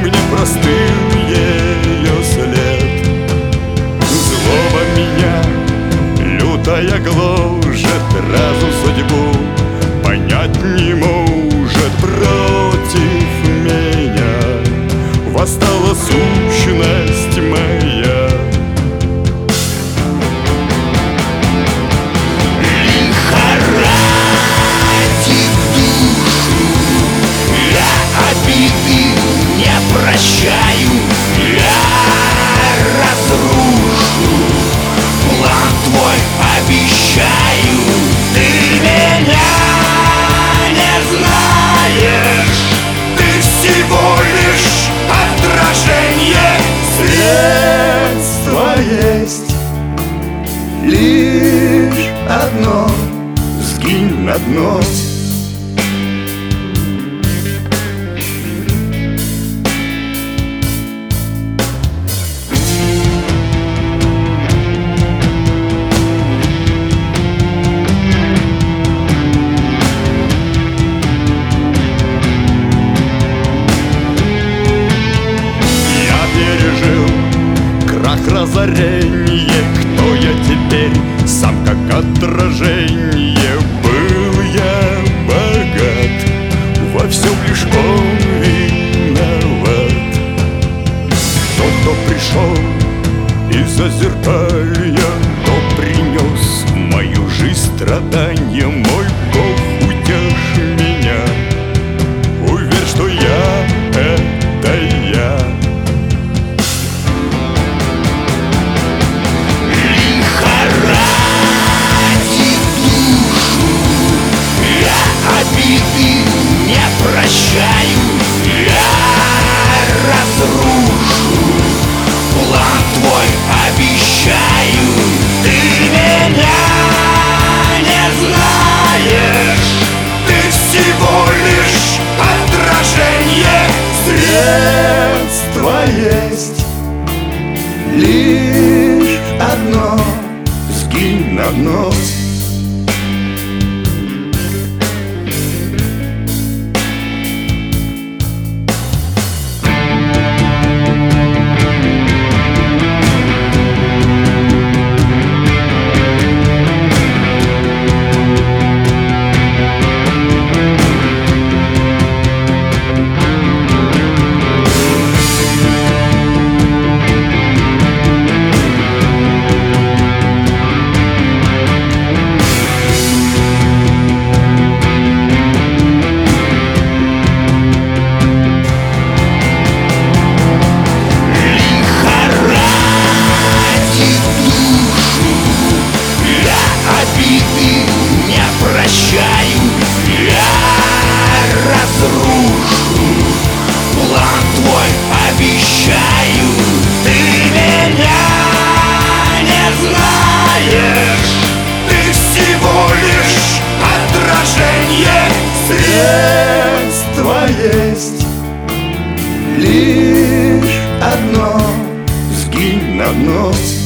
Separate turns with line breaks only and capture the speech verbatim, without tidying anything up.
мне простым ее след. Злоба меня лютая гложет, разум судьбу понять не может. Против меня восстала сущность моя.
Лихорадит душу, я обиды не прощаю. Я разрушу план твой, обещаю. Ты меня не знаешь, ты всего лишь отражение.
Средство есть лишь одно: сгинь на дно. Разорение, кто я теперь, сам как отражение. Был я богат, во всем лишь он виноват. Тот, кто пришел из-за зеркалья, кто принес в мою жизнь страдания. Мой Бог, утешь меня, уверь, что я — это я.
Обиды не прощаю, я разрушу план твой, обещаю. Ты меня не знаешь, ты всего лишь отражение.
Средство есть лишь одно: сгинь на дно.
Обиды не прощаю, я разрушу план твой, обещаю. Ты меня не знаешь, ты всего лишь отражение.
Средство есть лишь одно: сгинь на дно.